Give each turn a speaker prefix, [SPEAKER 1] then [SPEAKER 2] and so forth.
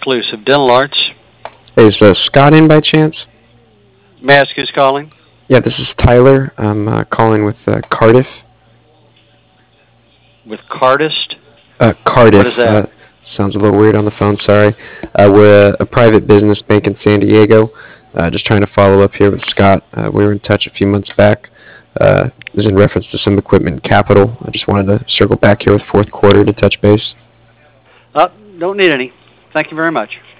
[SPEAKER 1] exclusive dental arts.
[SPEAKER 2] Is Scott in by chance?
[SPEAKER 1] May I ask who's calling?
[SPEAKER 2] Yeah, this is Tyler. I'm calling with Cardiff.
[SPEAKER 1] With Cardist? What is
[SPEAKER 2] Cardiff.
[SPEAKER 1] that?
[SPEAKER 2] Sounds a little weird on the phone, sorry. We're a private business bank in San Diego. Just trying to follow up here with Scott. We were in touch a few months back. It was in reference to some equipment capital. I just wanted to circle back here with fourth quarter to touch base.
[SPEAKER 1] Don't need any. Thank you very much.